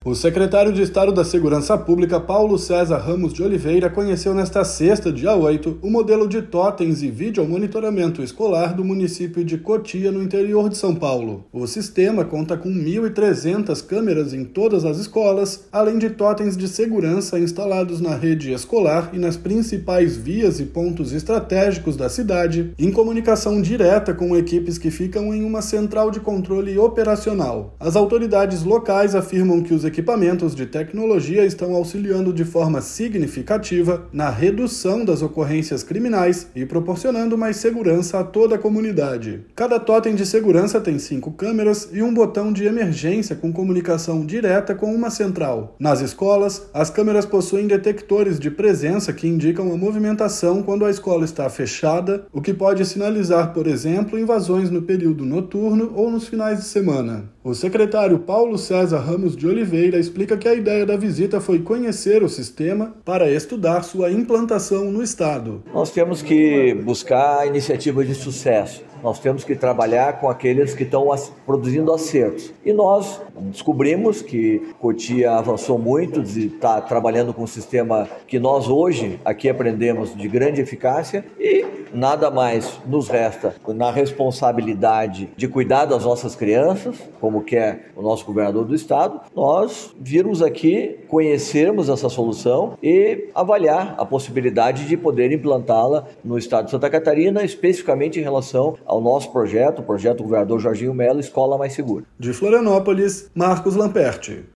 O secretário de Estado da Segurança Pública, Paulo César Ramos de Oliveira, conheceu nesta sexta, dia 8, o modelo de totens e videomonitoramento escolar do município de Cotia, no interior de São Paulo. O sistema conta com 1.300 câmeras em todas as escolas, além de totens de segurança instalados na rede escolar e nas principais vias e pontos estratégicos da cidade, em comunicação direta com equipes que ficam em uma central de controle operacional. As autoridades locais afirmam que os equipamentos de tecnologia estão auxiliando de forma significativa na redução das ocorrências criminais e proporcionando mais segurança a toda a comunidade. Cada totem de segurança tem 5 câmeras e um botão de emergência com comunicação direta com uma central. Nas escolas, as câmeras possuem detectores de presença que indicam a movimentação quando a escola está fechada, o que pode sinalizar, por exemplo, invasões no período noturno ou nos finais de semana. O secretário Paulo César Ramos de Oliveira explica que a ideia da visita foi conhecer o sistema para estudar sua implantação no estado. Nós temos que buscar iniciativas de sucesso. Nós temos que trabalhar com aqueles que estão produzindo acertos. E nós descobrimos que Cotia avançou muito, está trabalhando com um sistema que nós hoje aqui aprendemos de grande eficácia e nada mais nos resta na responsabilidade de cuidar das nossas crianças, como quer o nosso governador do estado, nós virmos aqui, conhecermos essa solução e avaliar a possibilidade de poder implantá-la no estado de Santa Catarina, especificamente em relação ao nosso projeto, o projeto do governador Jorginho Mello, Escola Mais Segura. De Florianópolis, Marcos Lamperti.